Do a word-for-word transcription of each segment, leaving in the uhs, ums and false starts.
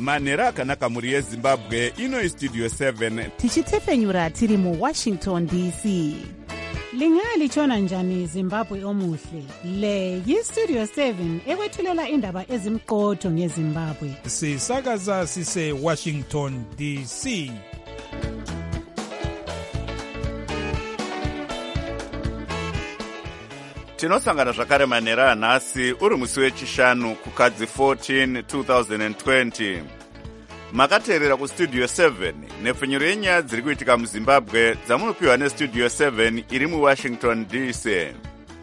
manhero akanaka mhuri yezimbabwe. Ino istudio seven tichitefenyura tiri muwashington D C. Lingalitshona njani Zimbabwe omuhle? Le yistudio seven ekwethulela indaba ezimqotho ngeZimbabwe. Sisakaza sise Washington D C. tinosangana zvakare manhero anhasi uri musi wechishanu kukadzi fourteen twenty twenty. Makateerera kustudio seven nepfenyuro yenyaya dziri kuitika muzimbabwe dzamunopiwa nestudio seven iri muwashington D C.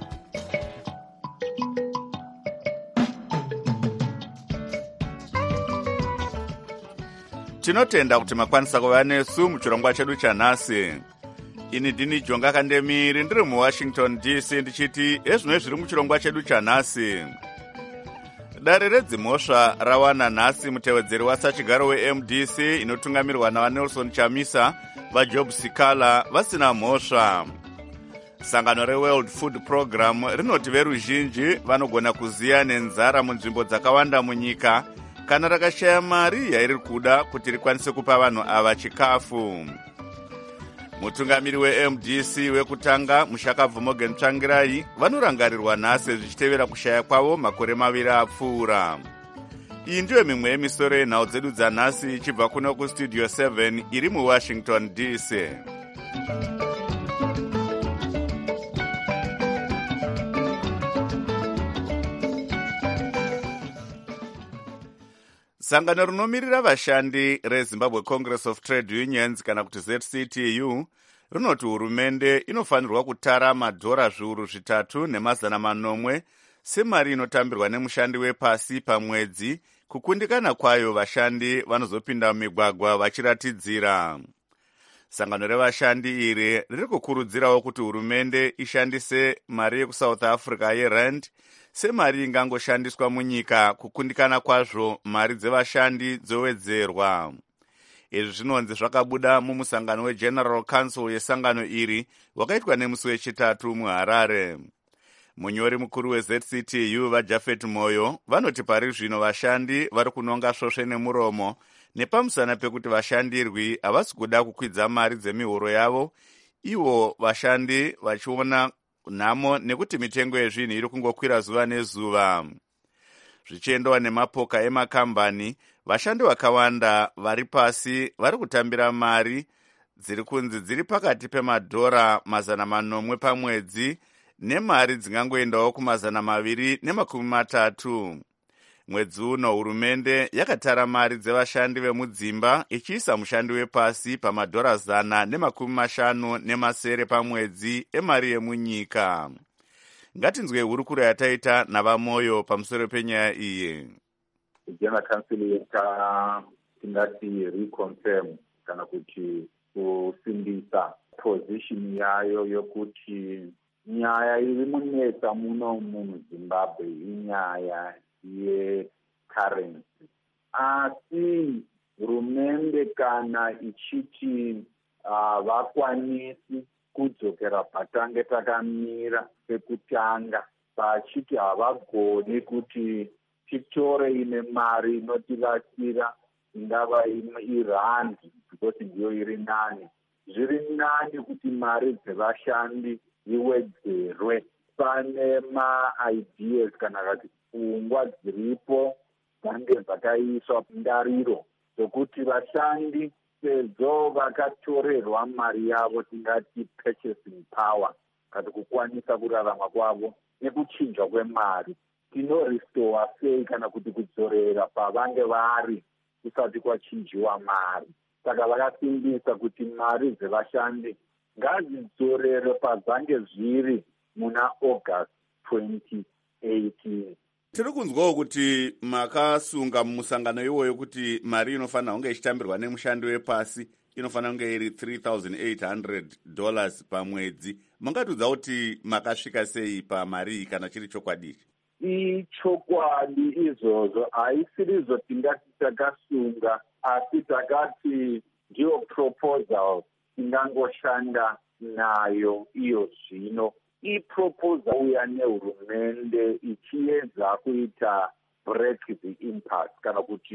Tinotenda kuti makwanisa kuva nesu muchirongwa chedu chanhasi. Ini ndini Jonga Kandemiri ndiri muwashington D C ndichiti ezvino zviri muchirongwa chedu chanhasi. Dare redzimhosva rawana nhasi mutevedzeri wasachigaro we-M D C inotungamirwa navaNelson Chamisa vaJob Sikala vasina mhosva. Sangano reWorld Food Program rinoti veruzhinji vanogona kuziya nenzara munzvimbo dzakawanda munyika kana rakashaya mari yairi kuda kuti rikwanise kupa vanhu ava chikafu. Mutungamiri we-M D C wekutanga Mushakabvu Morgan Tsvangirai vanorangarirwa nhasi zvichitevera kushaya kwavo makore maviri apfuura. Iyi ndiyo mimwe yemisoro yenhau dzedu dzanhasi ichibva kuno kustudio seven iri muwashington D C. Sangano rinomirira vashandi reZimbabwe Congress of Trade Unions kana kuti Z C T U rinoti hurumende inofanirwa kutara madhora zviuru zvitatu nemazana manomwe semari inotambirwa nemushandi wepasi pamwedzi kukundikana kwayo vashandi vanozopinda mumigwagwa vachiratidzira. Sangano revashandi iri riri kukurudzirawo kuti hurumende ishandise mari yekuSouth Africa yerand semari ingangoshandiswa munyika kukundikana kwazvo mari dzevashandi dzowedzerwa. Izvi zvinonzi zvakabuda mumusangano weGeneral Council yesangano iri wakaitwa nemusi wechitatu muHarare. Munyori mukuru weZ C T U vaJafet Moyo vanoti pari zvino vashandi vari kunonga svosve nemuromo nepamusana pekuti vashandirwi havasi kuda kukwidza mari dzemihoro yavo, ivo vashandi vachiona nhamo nekuti mitengo yezvinhu iri kungokwira zuva nezuva. Zvichiendawa nemapoka emakambani, vashandi vakawanda vari pasi vari kutambira mari dziri kunzi dziri pakati pemadhora mazana manomwe pamwedzi nemari dzingangoendawo kumazana maviri nemakumi matatu. Mwedzi uno hurumende yakatara mari dzevashandi vemudzimba ichiisa mushandi wepasi pamadhora zana nemakumi mashanu nemasere pamwedzi emari yemunyika. Ngatinzwe hurukuro yataita navaMoyo pamusoro penyaya iyi. General Council yaka tingati reconfirm kana kuti kusimbisa position yayo yokuti nyaya iri munetsa muno muZimbabwe inyaya yecurrency. Asi hurumende kana ichiti uh, vakwanisi kudzokera patange takamira pekutanga pachiti havagoni kuti titore ine mari inotibatsira ingava irandi because ndiyo iri nani. Zviri nani kuti mari dzevashandi iwedzerwe. Pane ma-ideas kana kuti pfungwa dziripo dzange dzakaiswa ndariro dzokuti vashandi sezvo vakatorerwa mari yavo tingati purchasing power kana kukwanisa kurarama kwavo nekuchinjwa kwemari, tinorestore sei kana kuti kudzorera pavange vari kusati kwachinjiwa mari. Saka vakasimbisa kuti mari dzevashandi ngadzidzorere pazange zviri muna August twenty eighteen. Tiri kunzwawo kuti makasunga mumusangano iwoyo kuti mari inofanira kunge ichitambirwa nemushandi wepasi inofanira kunge iri three thousand eight hundred dollars pamwedzi. Mangatudza kuti makasvika sei pamari kana chiri chokwadi? Ichokwadi izvozvo haisiri zvotingati takasunga, asi takati ndiyo proposal ingangoshanda nayo iyo zvino. Iproposal uya nehurumende ichiedza kuita break the impasse kana kuti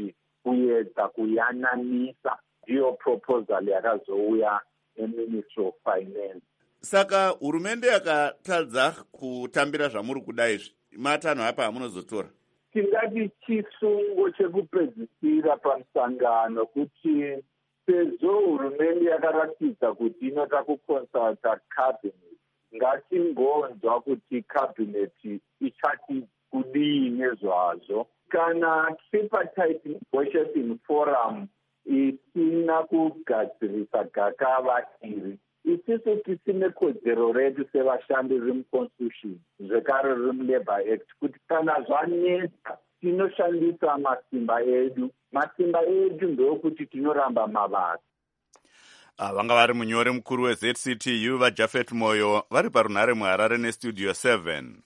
kuedza kuyananisa. Ndiyo proposal yakazouya eMinistry of Finance. Saka hurumende yakatadza kutambira zvamuri kuda izvi, matanho apa amunozotora? Tingati chisungo chekupedzisira pamusangano kuti sezvo hurumende yakaratidza kuti inoda kukonsulta cabinet, ngatingonzwa kuti cabinet ichati kudii nezvazvo. Kana tripartite negotiating forum isina kugadzirisa gakava iri, isisu tisine kodzero redu sevashandi riri muconstitution zvekare riri mulabour act kuti kana zvanetsa tinoshandisa masimba edu. Masimba edu ndokuti tinoramba mabasa. Vanga vari munyori mukuru weZ C T U vaJafet Moyo vari parunhare muHarare nestudio seven.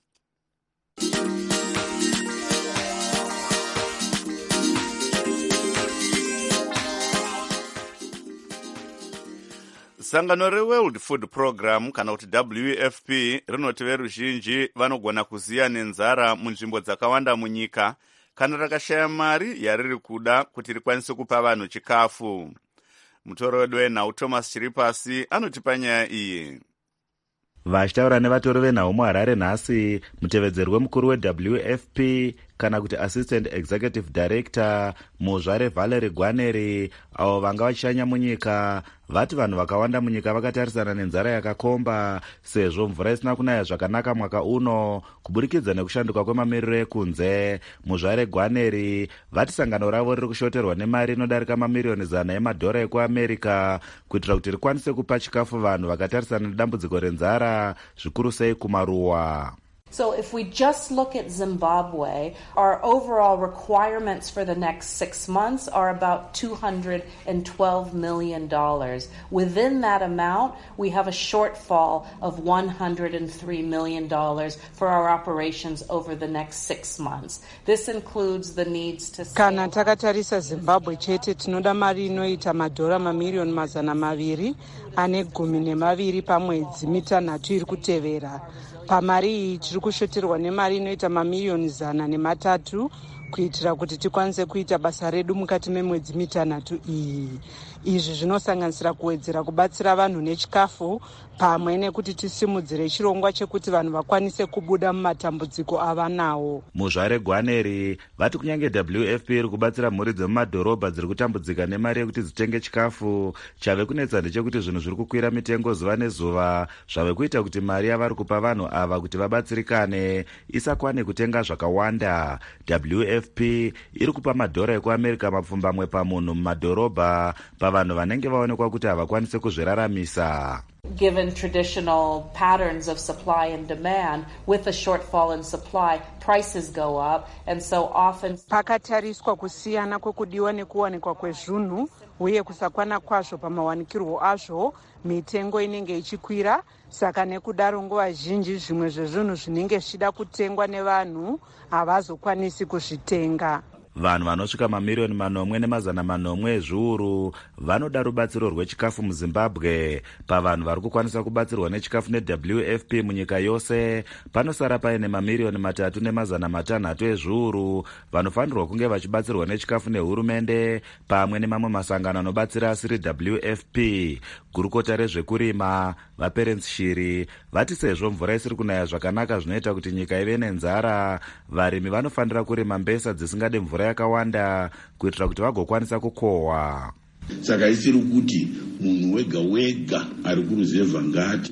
Sangano reWorld Food Program kana kuti W F P rinoti veruzhinji vanogona kuziya nenzara munzvimbo dzakawanda munyika kana rakashaya mari yariri kuda kuti rikwanise kupa vanhu chikafu. Mutoro wedu wenhau Thomas Chiripasi anotipa nyaya iyi. Vachitaura nevatori venhau muHarare nhasi, mutevedzeri wemukuru weW F P kana kuti Assistant Executive Director Muzvare Valerie Gwaneri, avo vanga vachishanya munyika, vati vanhu vakawanda munyika vakatarisana nenzara yakakomba sezvo mvura isina kunaya zvakanaka mwaka uno kuburikidza nekushanduka kwemamiriro ekunze. Muzvare Gwaneri vati sangano ravo riri kushoterwa nemari inodarika mamiriyoni zana emadhora ekuAmerica kuitira kuti rikwanise kupa chikafu vanhu vakatarisana nedambudziko renzara, zvikuru sei kumaruwa. So if we just look at Zimbabwe, our overall requirements for the next six months are about two hundred twelve million dollars. Within that amount, we have a shortfall of one hundred three million dollars for our operations over the next six months. This includes the needs to... Kana takatarisa Zimbabwe chete tinoda mari inoita madhora mamiliyoni mazana maviri ane gumi nemaviri pamwedzi mitanhatu iri kutevera. Pamari iyi tiri kushoterwa nemari inoita mamiliyoni zana nematatu kuitira kuti tikwanise kuita basa redu mukati memwedzi mitanhatu iyi. Izvi zvinosanganisira kuwedzera kubatsira vanhu nechikafu pamwe nekuti tisimudzire chirongwa chekuti vanhu vakwanise kubuda mumatambudziko avanawo. Muzvare Gwaneri vati kunyange W F P iri kubatsira mhuri dzemumadhorobha dziri kutambudzika nemari yekuti dzitenge chikafu, chave kunetsa ndechekuti zvinhu zviri kukwira mitengo zuva nezuva, zvave kuita kuti mari yavari kupa vanhu ava kuti vabatsirikane isakwane kutenga zvakawanda. W F P iri kupa madhora ekuAmerica mapfumbamwe pamunhu mumadhorobha pavanhu vanenge vaonekwa kuti havakwanise kuzviraramisa. Given traditional patterns of supply and demand, with a shortfall in supply, prices go up, and so often... Pakatariswa kusiyana kwekudiwa nekuwanikwa kwezvinhu uye kusakwana kwazvo pamawanikirwo azvo, mitengo inenge ichikwira. Saka nekudaro nguva zhinji zvimwe zvezvinhu zvinenge zvichida kutengwa nevanhu havazokwanisi kuzvitenga. Vanhu vanosvika mamiriyoni manomwe nemazana manomwe ezviuru vanoda rubatsiro rwechikafu muZimbabwe. Pavanhu vari kukwanisa kubatsirwa nechikafu neW F P munyika yose, panosara paine mamiriyoni matatu nemazana matanhatu ezviuru vanofanirwa kunge vachibatsirwa nechikafu nehurumende pamwe nemamwe masangano anobatsira asiri W F P. Gurukota rezvekurima vaPerence Shiri vati sezvo mvura isiri kunaya zvakanaka zvinoita kuti nyika ive nenzara, varimi vanofanira kurima mbesa dzisingade mvura yakawanda kuitira kuti vagokwanisa kukohwa. Saka isiri kuti munhu wega wega ari kuruzevha ngati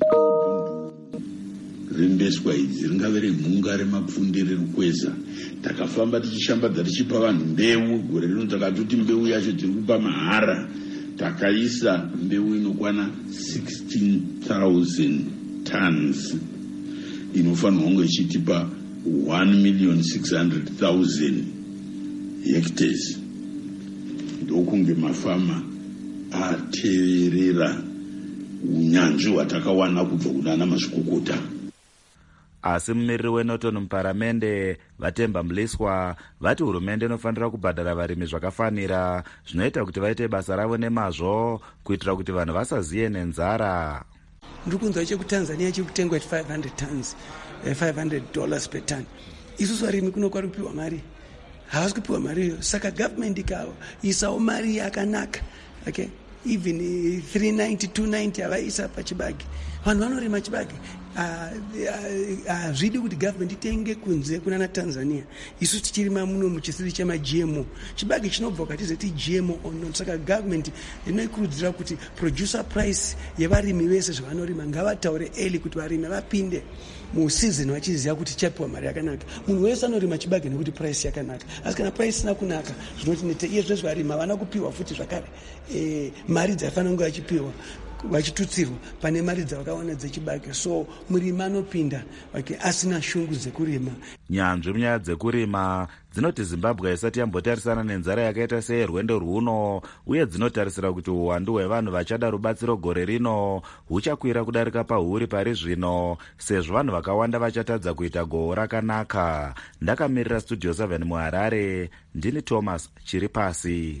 rimbeswa idzi ringave remhunga remapfunde rerukweza. Takafamba tichishambadza tichipa vanhu mbeu. Gore rino takatoti mbeu yacho tiri kupa mahara. Takaisa mbeu inokwana sixteen thousand tons inofanirwa kunge ichitipa one million six hundred thousand hectares. Ndokunge mafama ateerera unyanzvi hwatakawana kubva kunana mazvikokota. Asi mumiriri weNorton muparamende Vatemba Mliswa vati hurumende inofanira kubhadhara varimi zvakafanira zvinoita kuti vaite basa ravo nemazvo kuitira kuti vanhu vasaziye nenzara. Ndiri kunzwa chekuTanzania chekutengwa five hundred tons, five hundred dollars per ton. Isusu varimi kuno kwari kupiwa mari havasi kupiwa mari iyoyo. Saka government ikaisawo mari yakanaka, okay, even three ninety two ninety avaisa pachibage, vanhu vanorima chibage. Hazvidi kuti government itenge kunze kunana Tanzania. Isu tichirima muno muchisiri chema G M O. Chibage chinobva kwatizoti G M O ono. Saka government inoikurudzira kuti producer price yevarimi vese zvavanorima ngavataure early kuti varimi vapinde mu season vachiziva kuti chapiwa mari yakanaka. Munhu wese anorima chibage nekuti price yakanaka. Asi kana price isina kunaka zvinoti nete iye zvese varima havana kupiwa futi zvakare eh, mari dzafanira kunge vachipiwa vachitutsirwa pane mari dzavakawana dzechibage. So murimi anopinda okay, asina shungu dzekurima. Nyanzvi munyaya dzekurima dzinoti Zimbabwe isati yambotarisana nenzara yakaita seyerwendo rwuno, uye dzinotarisira kuti uwandu hwevanhu vachada rubatsiro gore rino huchakwira kudarika pauri pari zvino, sezvo vanhu vakawanda vachatadza kuita gohwo rakanaka. Ndakamirira Studio seven muHarare, ndini Thomas Chiripasi.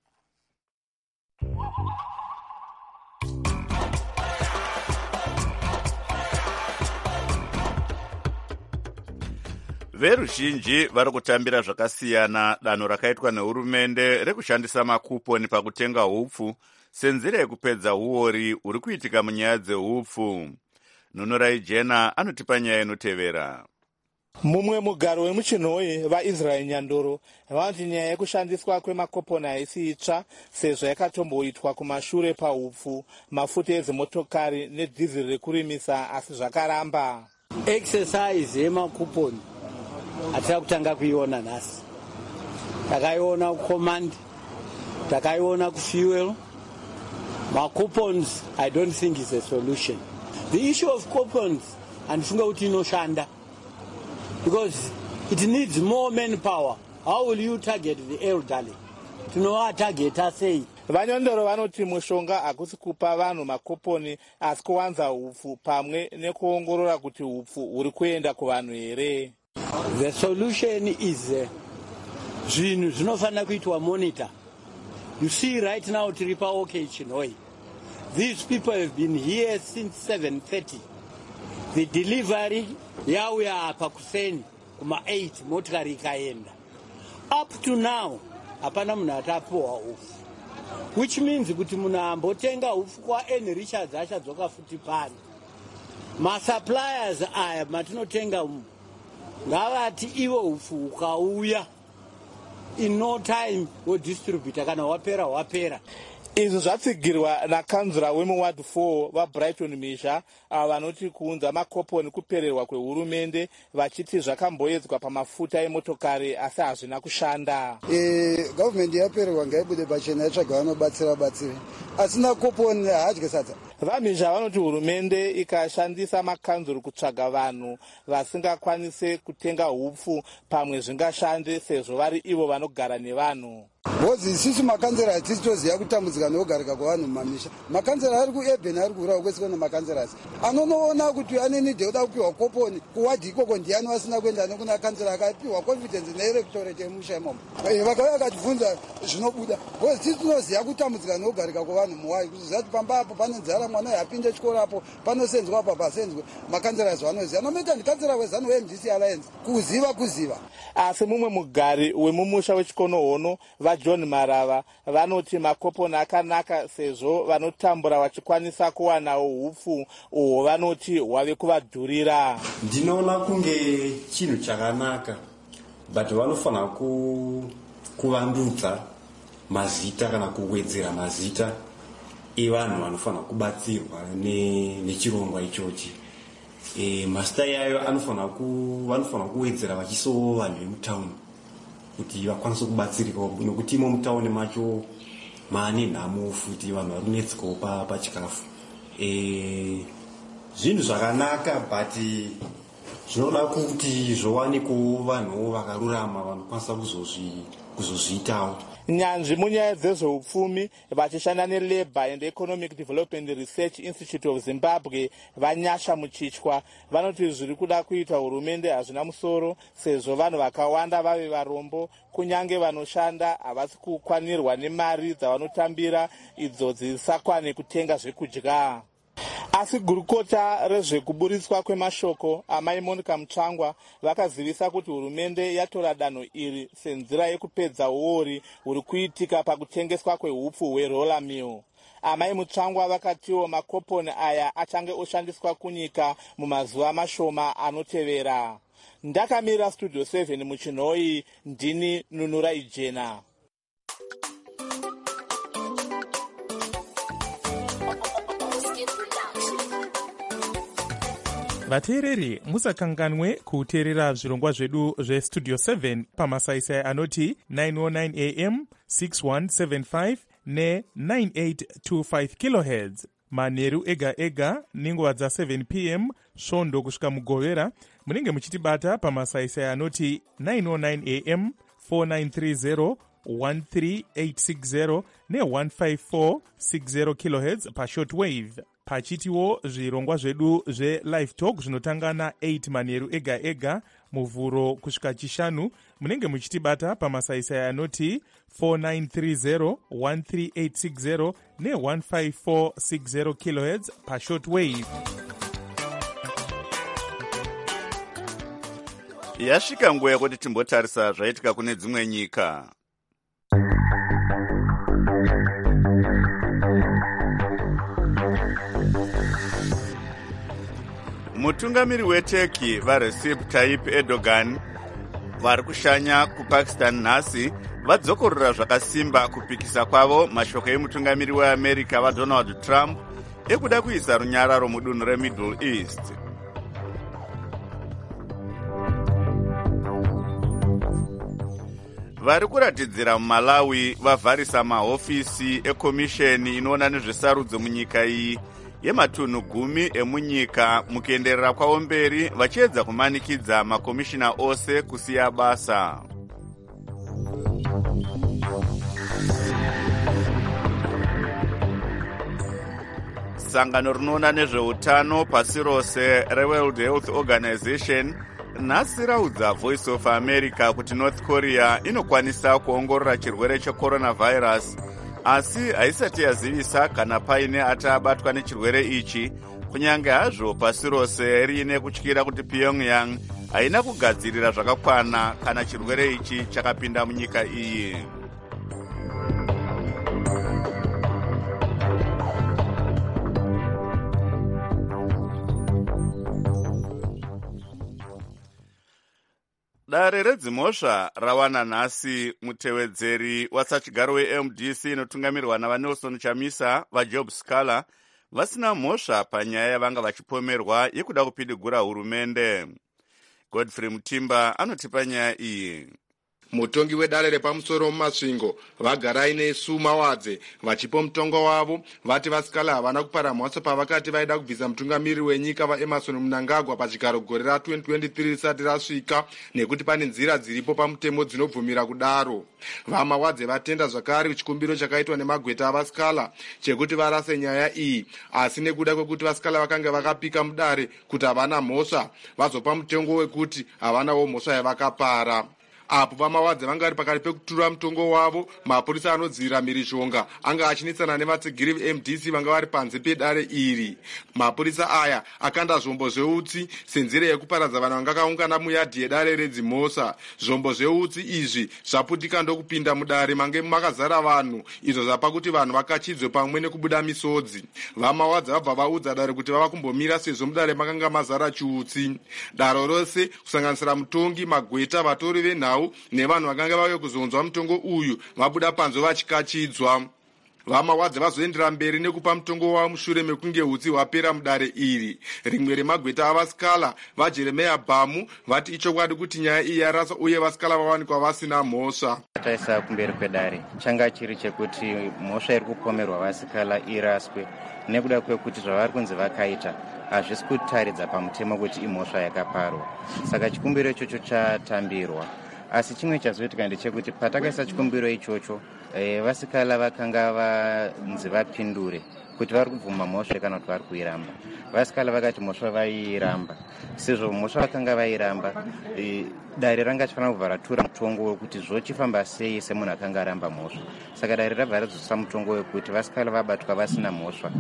Veruzhinji vari kutambira zvakasiyana danho rakaitwa nehurumende rekushandisa makuponi pakutenga hupfu senzira yekupedza uori huri kuitika munyaya dzehupfu. Nunurai Jena anotipa nyaya inotevera. Mumwe mugaro wemuchinhoi vaIsrael Nyandoro vanoti nyaya yekushandiswa kwemakoponi haisi itsva sezvo yakatomboitwa kumashure pahupfu, mafuta edzimotokari nedhiziri rekurimisa, asi zvakaramba. Exercise yemakuponi hatira kutanga kuiona nhasi. Takaiona kucommand, takaiona kufuel. Coupons, I don't think is a solution. The issue of coupons andifunga kuti inoshanda because it needs more manpower. How will you target the elderly? Tinova targeta sei? Vanyondoro vanoti mushonga hakusi kupa vanhu makoponi asi kuwanza hupfu pamwe nekuongorora kuti hupfu huri kuenda kuvanhu here. The solution is uh, zvinhu zvinofanira kuitwa monitor. You see right now tiripa okay Chinhoi. These people have been here since seven thirty. The delivery yauya apa kuseni kuma eight motikari ikaenda. Up to now hapana munhu atapiwa hupfu. Which means kuti munhu ambotenga hupfu kwa N Richards achadzoka futi pani. Ma suppliers aya matinotenga umu ngavati iwo hupfu ukauya in no time wodistributor kana wapera wapera. Izvi zvatsigirwa nakanzura wemuward four vaBrighton Misha vanoti kuunza makoponi kupererwa kwehurumende, vachiti zvakamboedzwa pamafuta emotokari asi hazvina kushanda. Eh, government yapererwa ngaibude pachena yatsvaga vanobatsira batsire. Asina koponi hadye sadza. VaMisha vanoti hurumende ikashandisa makanzuru kutsvaga vanhu vasingakwanise kutenga hupfu pamwe zvingashande sezvo vari ivo vanogara nevanhu. Bozi isusu makanzera hatisi toziva kutambudzika nokugarika kwavanhu mumamisha. Makanzera ari kuEben ari kuurawo kwese kune makanzerasi anonoona kuti anenide kuda kupiwa koponi kuwadhi ikoko ndiani asina kuenda nekuna kanzera akapiwa confidence neelectorate yemusha imomo. Vakauya vakatibvunza zvinobuda bozi tisi tinoziva kutambudzika nokugarika kwavanhu muwai kuzoti pamba apo pane nzara mwana yapinde chikoro apo panosenzwa apa pasenzwe makanzerasi vanoziva nomaita ndikanzera wezano weM D C Alliance kuziva kuziva. Asi mumwe mugari wemumusha wechikonohono vaJohn Marava vanoti makoponi akanaka sezvo vanotambura vachikwanisa kuwanawo hupfu uhwo vanoti hwave kuvadhurira. Ndinoona kunge chinhu chakanaka but vanofanira ku kuvandudza mazita kana kuwedzera mazita evanhu vanofanira kubatsirwa ne nechirongwa ichochi. E, mazita yayo anofanira ku vanofanira kuwedzera vachisowo vanhu vemutauni kuti vakwanise kubatsirika nokuti imo mutauni macho maane nhamo futi vanhu vari kunetsikawo pachikafu. E, zvinhu zvakanaka but zvinoda kuti zvowanikwawo vanhu vakarurama vanokwanisa kuzozviitawo. Nyanzvi munyaya dzezveupfumi vachishanda neLabour and Economic Development Research Institute of Zimbabwe vanyasha muchichwa vanoti zviri kuda kuitwa hurumende hazvina musoro sezvo vanhu vakawanda vave varombo kunyange vanoshanda havasi kukwanirwa nemari dzavanotambira idzo dzisisakwane kutenga zvekudya. asi gurukota rezvekuburitswa kwemashoko amai Monica Mutsvangwa vakazivisa kuti hurumende yatora danho iri senzira yekupedza uori huri kuitika pakutengeswa kwehupfu hweroller mill. Amai Mutsvangwa vakatiwo makoponi aya achange oshandiswa kunyika mumazuva mashoma anotevera. Ndakamira studio seven muchinhoi, ndini Nunura Ijena. vateereri musakanganwe kuteerera zvirongwa zvedu zvestudio seven pamasaisai anoti nine oh nine a m six one seven five ne nine eight two five kilohertz manheru ega ega nenguva dza seven p m svondo kusvika mugovera. Munenge muchitibata pamasaisai anoti nine oh nine a m four nine three zero one three eight six zero ne one five four six zero kilohertz pashortwave. Pachitiwo zvirongwa zvedu zve-live talk zvinotanga na eight manheru ega ega muvhuro kusvika chishanu. Munenge muchitibata pamasaisai anoti four nine three zero one three eight six zero ne one five four six zero kilohertz pashortwave. Yasvika nguva yekuti timbotarisa zvaitika kune dzimwe nyika. Mutungamiri weTurkey vaRecep Tayyip Erdogan vari kushanya kuPakistan nhasi vadzokorora zvakasimba kupikisa kwavo mashoko emutungamiri weAmerica vaDonald Trump ekuda kuisa runyararo mudunhu reMiddle East. Vari kuratidzira muMalawi vavharisa mahofisi ekomisheni inoona nezvesarudzo munyika iyi yematunhu gumi emunyika mukuenderera kwavo mberi vachiedza kumanikidza makomishina ose kusiya basa. Sangano rinoona nezveutano pasi rose reWorld Health Organization nhasi raudza Voice of America kuti North Korea inokwanisa kuongorora chirwere checoronavirus asi haisati yazivisa kana paine atabatwa nechirwere ichi, kunyange hazvo pasi rose riine kutyira kuti Pyongyang haina kugadzirira zvakakwana kana chirwere ichi chakapinda munyika iyi. Dare redzimhosva rawana nhasi mutevedzeri wasachigaro weM D C inotungamirwa navaNelson Chamisa vaJob Scala vasina mhosva panyaya yavanga vachipomerwa yekuda kupidigura hurumende. Godfrey Mutimba anotipa nyaya iyi. Mutongi wedare repamusoro mumasvingo vagarai nesu mawadze vachipo mutongo wavo vati vasikala havana kupara mhosva pavakati vaida kubvisa mutungamiri wenyika vaEmerson Mnangagwa pachigaro gore ra twenty twenty-three risati rasvika nekuti pane nzira dziripo pamutemo dzinobvumira kudaro. Vamawadze vatenda zvakare chikumbiro chakaitwa nemagweta avasikala chekuti varase nyaya iyi, asi nekuda kwekuti vasikala vakanga vakapika mudare kuti havana mhosva vazopa mutongo wekuti havanawo mhosva yavakapara. Apo vamawadze vanga vari pakati pekutura mutongo wavo, mapurisa anodzivira mhirizhonga anga achinetsana nevatsigiri veM D C vanga vari panze pedare iri. Mapurisa aya akanda zvombo zveutsi senzira yekuparadza vanhu vanga vakaungana muyadhi yedare redzimhosva. Zvombo zveutsi izvi zvaputika ndokupinda mudare mange makazara vanhu, izvo zvapa kuti vanhu vakachidzwe pamwe nekubuda misodzi. Vamawadze vabva vaudza dare kuti vava kumbomira sezvo mudare makanga mazara chiutsi. Daro rose kusanganisira mutongi, magweta, vatori venhau nevanhu vakanga vauya kuzonzwa mutongo uyu vabuda panze vachikachidzwa. Vamawadze vazoendera mberi nekupa mutongo wavo mushure mekunge utsi hwapera mudare iri. Rimwe remagweta avasikala vaJeremiah Bhamu vati ichokwadi kuti nyaya iyi yaraswa uye vasikala vawanikwa vasina mhosva. Taisa kumberi kwedare changa chiri chekuti mhosva iri kupomerwa vasikala iraswe nekuda kwekuti zvavari kunzi vakaita hazvisi kutaridza pamutemo kuti imhosva yakaparwa. Saka chikumbiro ichocho chatambirwa. Asi chimwe chazoitika ndechekuti patakaisa chikumbiro ichocho e, vasikala vakanga vanzi vapindure kuti vari kubvuma mhosva kana kuti vari kuiramba. Vasikala vakati mhosva vairamba. Sezvo mhosva vakanga vairamba, e, dare ranga chifanira kubva ratura mutongo wekuti zvochifamba sei semunhu akanga aramba mhosva. Saka dare rabva radzosa mutongo wekuti vasikala vabatwa vasina mhosva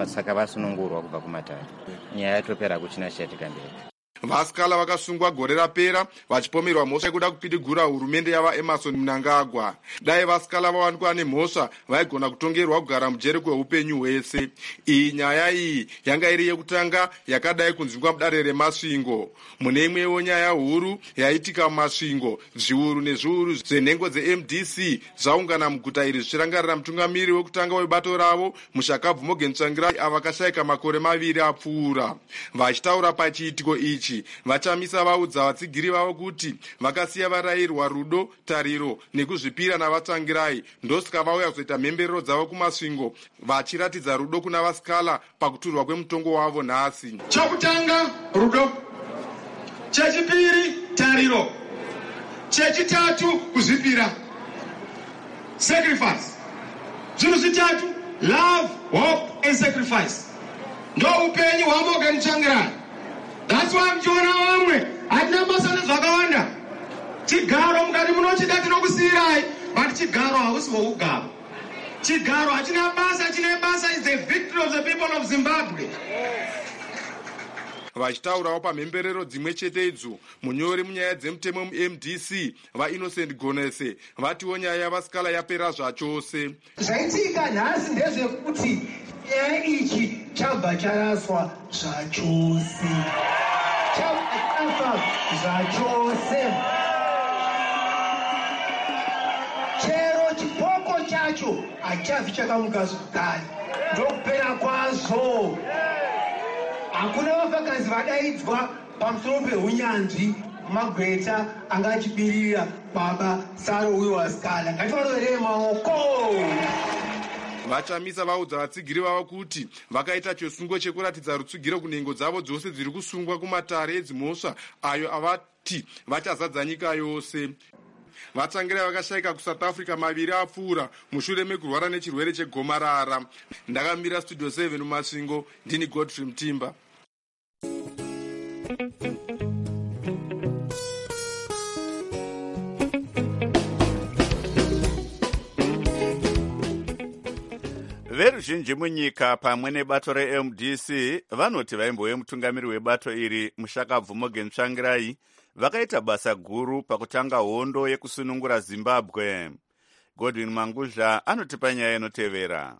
saka vasunungurwa kubva kumatare. Nyaya yatopera kuchina chichatika mberi. Vasikala vakasungwa gore rapera vachipomerwa mhosva yekuda kupidigura hurumende yavaEmerson Mnangagwa. Dai vasikala vawanikwa nemhosva vaigona kutongerwa kugara mujere kweupenyu hwese. Iyi nyaya iyi yanga iri yekutanga yakadai kunzwingwa mudare remasvingo. Mune imwewo nyaya huru yaitika mumasvingo, zviuru nezviuru zvenhengo dze-M D C zvaungana muguta iri zvichirangarira mutungamiri wekutanga webato ravo Mushakabvu Morgan Tsvangirai ava vakashayika makore maviri apfuura. Vachitaura pachiitiko ichi, vachamisa vaudza vatsigiri vavo kuti vakasiya varayirwa rudo, tariro nekuzvipira navaTsvangirai, ndosaka vauya kuzoita mhemberero dzavo kumasvingo vachiratidza rudo kuna vasikala pakuturwa kwemutongo wavo nhasi. Chokutanga rudo, chechipiri tariro, chechitatu kuzvipira, sacrifice. Zvinhu zvitatu, love, hope and sacrifice. Ndo upenyu hwaMorgan Tsvangirai. That's why mchiona vamwe hatina basa nezvakawanda. Chigaro mukati munochida tinokusiyirai, but chigaro hausi hwougaro. Chigaro hachina basa, chine basa is the victory of the people of Zimbabwe. Vachitaurawo pamhemberero dzimwe chete idzo, munyori munyaya dzemutemo mu-M D C vaInnocent Gonese vatiwo nyaya yavasikala yapera zvachose. Zvaitika nhasi ndezvekuti nyaya ichi chabva charaswa zvachose. Chabva charaswa zvachose. Chero chipoko chacho hachafi chakamuka zvakare. Ndokupera kwazvo. Hakuna vafakazi vadaidzwa pamusoro pehunyanzvi magweta anga achibirira baba Saro uyo wasikala. Ngativaroverere maoko. Vachamisa vaudza vatsigiri vavo kuti vakaita chisungo chekuratidza rutsugiro kunhengo dzavo dzose dziri kusungwa kumatare edzimhosva ayo avati vachazadza nyika yose. Vatsvangirai vakashayika kuSouth Africa maviri apfuura mushure mekurwara nechirwere chegomarara. Ndakamira Studio seven mumasvingo, ndini Godfrey Mtimba. Veruzhinji munyika pamwe nebato re-M D C vanoti vaimbove mutungamiri webato iri Mushakabvu Morgan Tsvangirai vakaita basa guru pakutanga hondo yekusunungura Zimbabwe. Godwin Manguzha anotipa nyaya inotevera.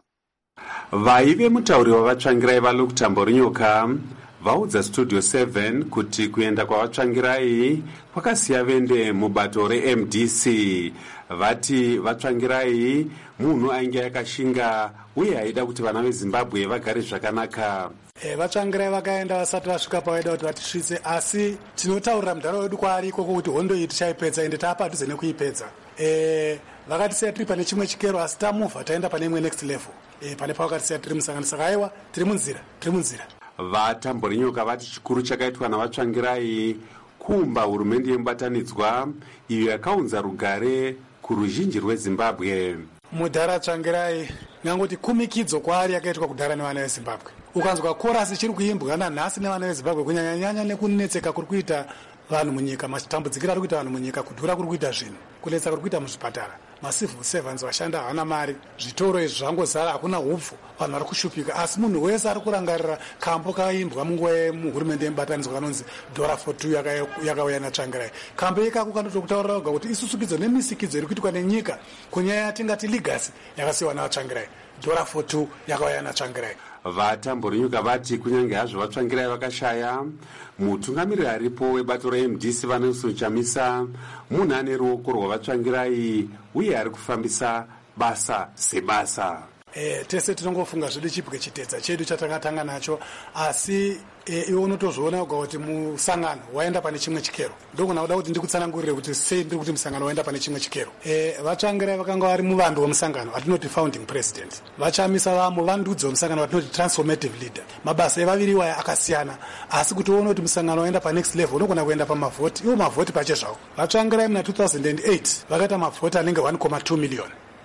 Vaive mutauri wavaTsvangirai vaLukutambo Runyoka vaudza Studio seven kuti kuenda kwavaTsvangirai kwakasiya vende mubato re-M D C. Vati vaTsvangirai munhu ainge yakashinga uye aida kuti vana veZimbabwe vagare zvakanaka. E, vaTsvangirai vakaenda vasati vasvika pavaida kuti vatisvitse, asi tinotaurira mudhara wedu kwaari ikoko kuti hondo iyi tichaipedza ende taapadhuze nekuipedza. E, vakatisiya tiri pane chimwe chikero asi tamuvha taenda pane imwe next level. E, pane pavakatisiya tiri musangano, saka aiwa tiri munzira tiri munzira. Vatambo Runyoka vati chikuru chakaitwa navaTsvangirai kuumba hurumende yemubatanidzwa iyo yakaunza rugare kuruzhinji rweZimbabwe. Mudhara Tsvangirai nyangoti kumikidzo kwaari yakaitwa kudhara nevana veZimbabwe. Ukanzwa korasi chiri kuimbwa nanhasi nevana veZimbabwe kunyanyanyanya nekunetseka kuri kuita vanhu munyika, matambudzikiro ari kuita vanhu munyika, kudhura kuri kuita zvinhu, kunetsa kuri kuita muzvipatara, macivil servants vashanda havana mari, zvitoro izvi zvangozara, hakuna hupfu, vanhu vari kushupika. Asi munhu wese ari kurangarira kambo kaimbwa munguva yemuhurumende yemubatanidzwa kanonzi Dora for two yakauya naTsvangirai. Kambo ikako kanotokutaurira oga kuti isusukidzo nemisikidzo iri kuitwa nenyika kunyaya yatingati legacy yakasiyiwa navaTsvangirai. Dora for two yakauya naTsvangirai. Vatambo Runyoka vati kunyange hazvo vaTsvangirai vakashaya, mutungamiriri aripo webato re-M D C vaNelson Chamisa munhu ane ruoko rwavaTsvangirai uye ari kufambisa basa sebasa. E, tese tinongofunga zvedu chipwe chitedza chedu chatangatanga nacho, asi e, iwe unotozviona uga kuti musangano waenda pane chimwe chikero. Ndokuna kuda kuti ndikutsanangurire kuti sei ndiri kuti musangano waenda pane chimwe chikero. E, vaTsvangirai vakanga vari muvando wemusangano atinoti founding president. Vachamisa vamuvandudzi wemusangano atinoti transformative leader. Mabasa evaviri waya akasiyana, asi kuti uone kuti musangano waenda pa next level unogona kuenda pamavhoti, iwo mavhoti pache zvawo. vaTsvangirai muna two thousand eight vakaita mavhoti anenge one point two million.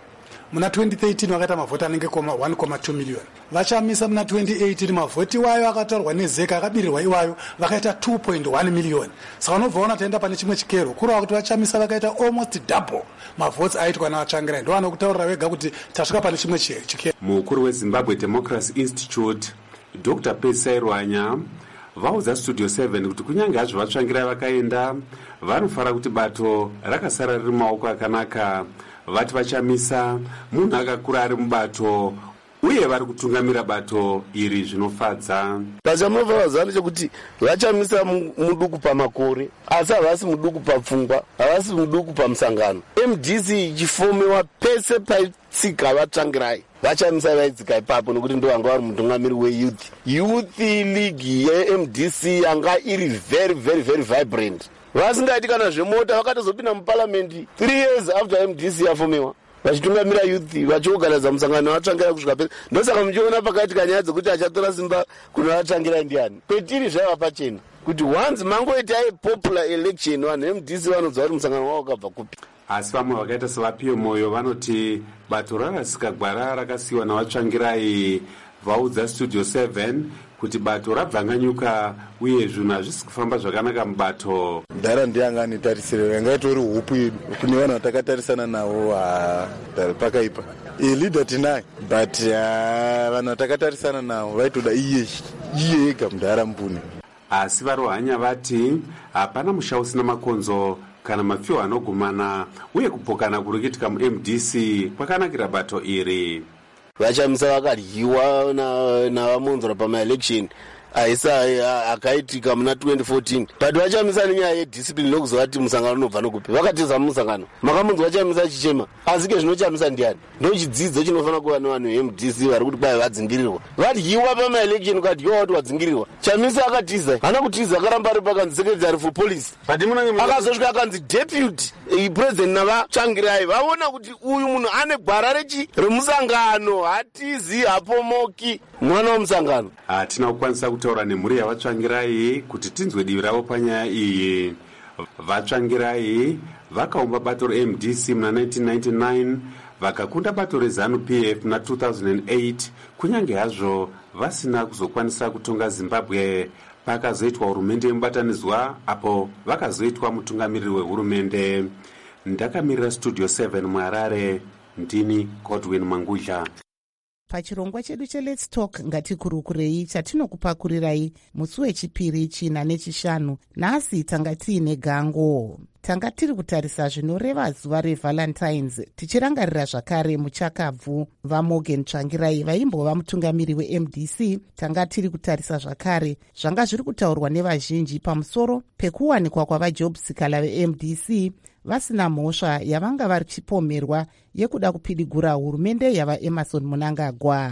muna twenty thirteen vakaita mavhoti anenge one comma two million. Vachamisa muna twenty eighteen mavhoti iwayo akataurwa nezeka akabirirwa iwayo vakaita two point one million. Saka unobva ona taenda pane chimwe chikero kureva kuti vachamisa vakaita almost double mavhoti aitwa navatsvangirai. Ndo vanokutaurira vega kuti tasvika pane chimwe chikero. Mukuru weZimbabwe Democracy Institute Doctor Pesai Rwanya vaudza Studio seven kuti kunyange hazvo vatsvangirai vakaenda vanofara kuti bato rakasara riri maoko akanaka. Vati vachamisa munhu akakura ari mubato uye vari kutungamira bato iri zvinofadza. Pachamunovavazana chekuti vachamisa muduku pamakore asi havasi muduku papfungwa, havasi muduku pamusangano. M D C ichifomewa pese paitsika vatsvangirai vachamisa vaidzika ipapo nokuti ndo vanga vari mutungamiri weyouth. Youth League ye-M D C yanga iri very very very vibrant. Vasingaiti kana zvemota vakatozopinda muparliament three years after M D C yafomewa vachitungamira youth vachioganadza musangano vatsvangira kusvika pese. Ndosaka muchiona pakaitika nyaya dzekuti achatora simba kuno vatsvangira ndiani. Kwetiri zvaiva pachena kuti once mangoitai popular election vanhu M D C vanobva vari musangano wavo wakabva kupi. Asi vamwe vakaita sevapiwe moyo vanoti bato rarasika gwara rakasiyiwa navatsvangirai. Vaudza Studio seven kuti bato rabvanganyuka uye zvinhu hazvisi kufamba zvakanaka mubato. Ndara ndiyanga anitarisiro yanga itori hupu yedu kune vanhu vatakatarisana navo dari pakaipa leader tinaye but vanhu vatakatarisana navo vaitoda iye iye ega mudhara mbune. Asi varohanya vati hapana musha usina makonzo kana mapfiwo anogumana uye kupokana kuri kuitika mu-M D C kwakanakira bato iri. Vachamisa vakadyiwa navamonzora pamaelection aisa akaitika muna twenty fourteen but vachamisa nenyaya yediscipline nokuzovati musangano unobva nokupi. Vakatiza musangano makamunzi vachamisa chichema asi ke zvinochamisa ndiani? Ndochidzidzo chinofanira kuva nevanhu ve-M D C vari kuti kwai vadzingirirwa vadyiwa pamaelection ukadyiwa kuti wadzingirirwa. Chamisa akatiza hana kutiza akaramba ari pakanzi secretary for police akazosvika akanzi deputy president navatsvangirai vaona kuti uyu munhu ane gwara rechi remusangano hatizi hapomoki mwana wemusangano. Hatina kukwanisa kutaura nemhuri yavatsvangirai kuti tinzwe divi ravo panyaya iyi. Vatsvangirai vakaumba bato re-M D C muna nineteen ninety-nine vakakunda bato rezanu P F muna two thousand eight kunyange hazvo vasina kuzokwanisa kutonga Zimbabwe. Pakazoitwa hurumende yemubatanidzwa apo vakazoitwa mutungamiriri wehurumende. Ndakamirira Studio seven muHarare, ndini Godwin Mangudla. Pachirongwa chedu cheLet's Talk ngatikurukurei chatinokupakurirai musi wechipiri china nechishanu. Nhasi tanga tiine gango. Tanga tiri kutarisa zvinoreva zuva revalentines tichirangarira zvakare muchakabvu vaMorgan Tsvangirai vaimbova mutungamiri we-M D C. Tanga tiri kutarisa zvakare zvanga zviri kutaurwa nevazhinji pamusoro pekuwanikwa kwavaJob Sikala ve-M D C vasina mhosva yavanga varichipomerwa yekuda kupidigura hurumende yavaEmmerson Mnangagwa.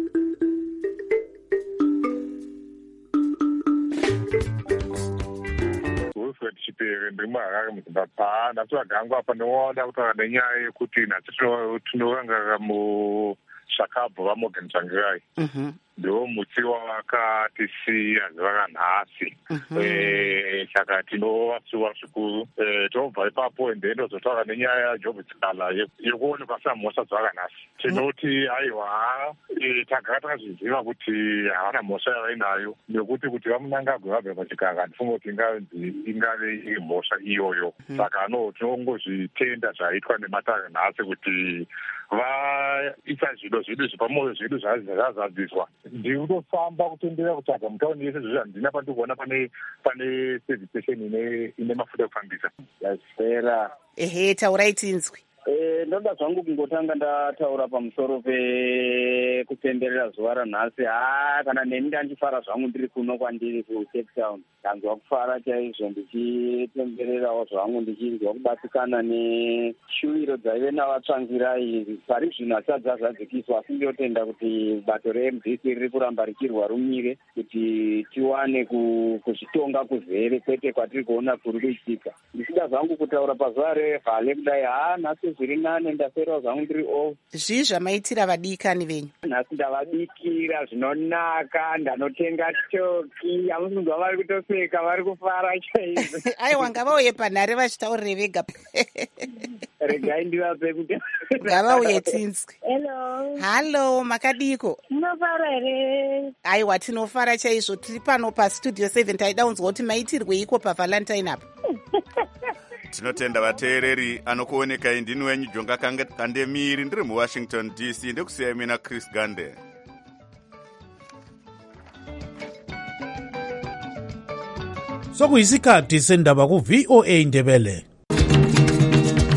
Chipere ndiri muHarare muZimbabwe. Ndatoa gango apa ndinoona kutaura nenyaya yekuti nhasi tinorangarira mushakabvu vaMorgan Tsvangirai. Ndiwo muti wavakatisiya zuva ranhasi. Saka tinovasuwa zvikuru. Tobva ipapo ende ndozotaura nenyaya yaJob Sikala yekuonekwa asina mhosva zuva ranhasi. Tinoti aiwa tagara takazviziva kuti havana mhosva yavainayo nekuti kuti vaMnangagwa vabve pachiganga ndifunga kuti ingave iri mhosva iyoyo. Saka no tinongozvitenda zvaitwa nematare nhasi kuti vaisa zvido zvedu zvepamwoyo zvedu zvazadziswa. Ndiri kutofamba kutendera kutsvaga mutauni yese zvizvo handina pandikuona pane pane service station ine ine mafuta ekufambisa. Yazvera. Ehe, taurai tinzwi. Eh, ndoda zvangu kungotanga ndataura pamusoro pekupemberera zuva ranhasi. Ah, kana neni ndandifara zvangu ndiri kuno kwandiri kuCape Town. Ndanzwa kufara chaizvo ndichipembererawo zvangu ndichinzwa kubatikana neshuwiro dzaive navatsvangirai. Pari zvino hasadza zvadzikiswa asi ndinotenda kuti bato re-M D C riri kuramba richirwa rumire kuti tiwane kuzvitonga kuzere kwete kwatiri kuona kuri kuitika. Ndichida zvangu kutaura pazuva revhale kudai haa nhasi zviri nane ndaserawo zvangu ndiri off. Zvii zvamaitira vadikani venyu? Nhasi ndavabikira zvinonaka, ndanotenga choki, hamusinzwa vari kutoseka vari kufara chaizvo. Aiwa ngavauye panhare vachitaurire vega. regai ndivape kuti ngavauye tinzwi. Hello. Hallo, makadiko? Munofara here? Aiwa, tinofara chaizvo. Tiri pano pastudio seven. Taida unzwa kuti maitirweiko pavalentine apo? Tinotenda vateereri. Anokuonekai ndini wenyu Jonga Kandemiri, ndiri muWashington D C. Ndekusiyai mina Chris Gande. Sokuyisikhathi sendaba ku V O A Ndebele.